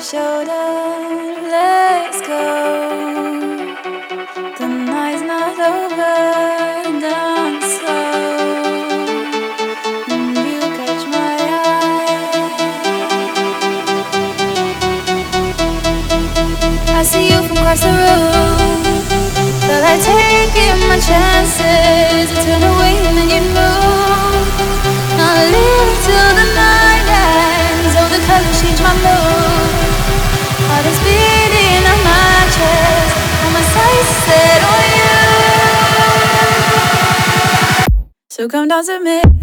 shoulder, let's go. The night's not over, dance slow. And you catch my eye. I see you from across the room. Felt like taking my chances. You turn away and then you move. I'll live till the night ends. All the colors change my mood. Heart is beating on my chest. All my sights set on you. So come dance with me.